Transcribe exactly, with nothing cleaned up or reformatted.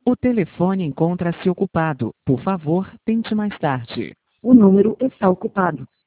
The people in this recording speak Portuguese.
O telefone encontra-se ocupado. Por favor, tente mais tarde. O número está ocupado.